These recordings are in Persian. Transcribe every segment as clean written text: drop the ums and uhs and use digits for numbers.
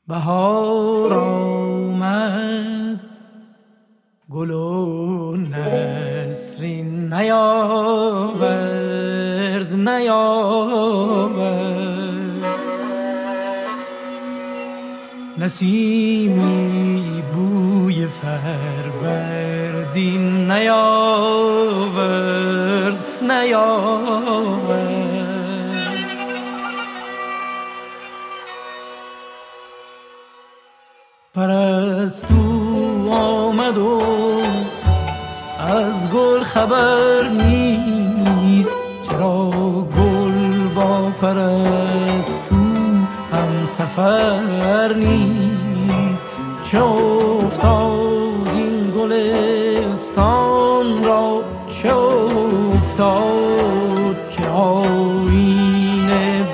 بهار آمد گل و نسرین نیاورد نسیمی بوی فروردین نیاورد پرستو آمد و از گل خبر نیست، چرا گل با پرستو هم سفر نیست. چه افتاد این گلستان را، چه افتاد که آیین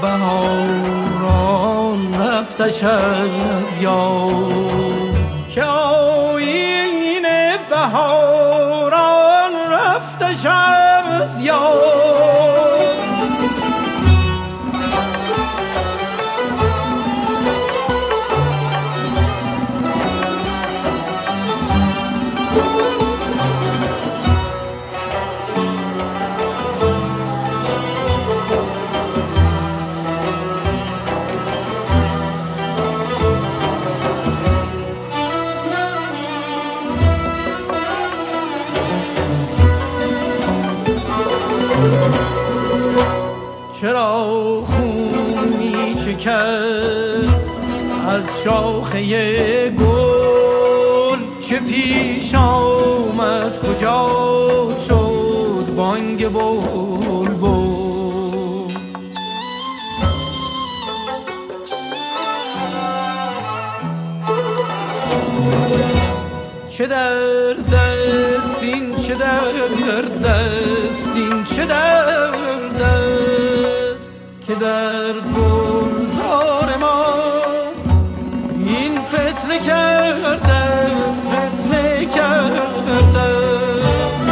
بهاران رفتش از یاد، که آیین بهاران رفتش از یاد. چرا خون می چکد از شاخه گل، چه پیش آمد کجا شد بانگ بلبل. چه درد است این، چه درد است این، چه درد است که در گلزار ما این فتنه کرده است، فتنه کرده است.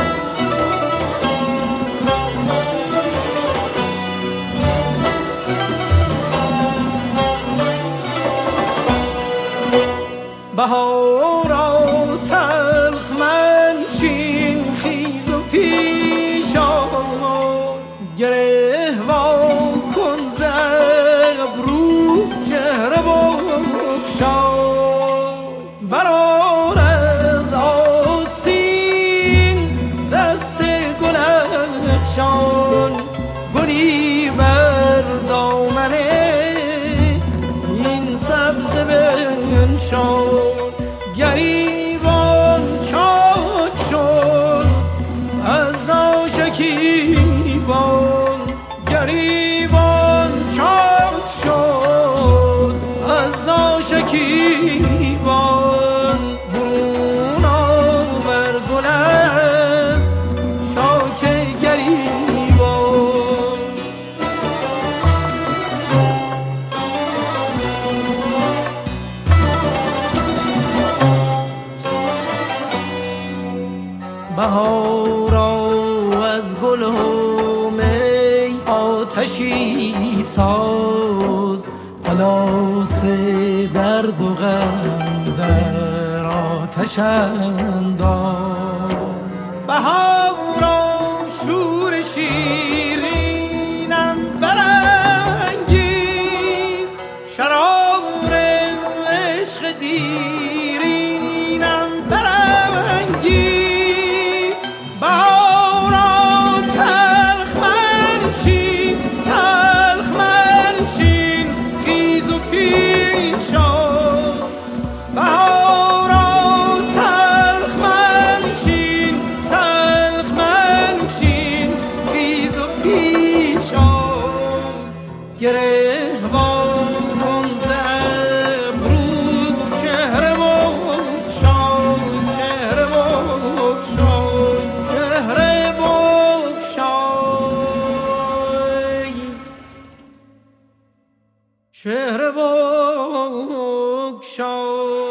بهارا تلخ منشین، خیز و پیش آی، گره وا کن ز ابرو چهره بگشای. برآر از آستین دست گل افشان، گلی بر دامن این سبزه بنشان. گریبان چاک شد از ناشکیبان، گریبان چاک شد از ناشکیبان. برون آور گل از چاک گریبان. بهارا از گل و می آتشی ساز، پلاس درد و غم در آتش انداز. بهارا شور شیرینم برانگیز، شرار عشق دیرینم برانگیز. گره وا کن ز ابرو چهره بگشای، چهره بگشای، چهره بگشای، چهره بگشای.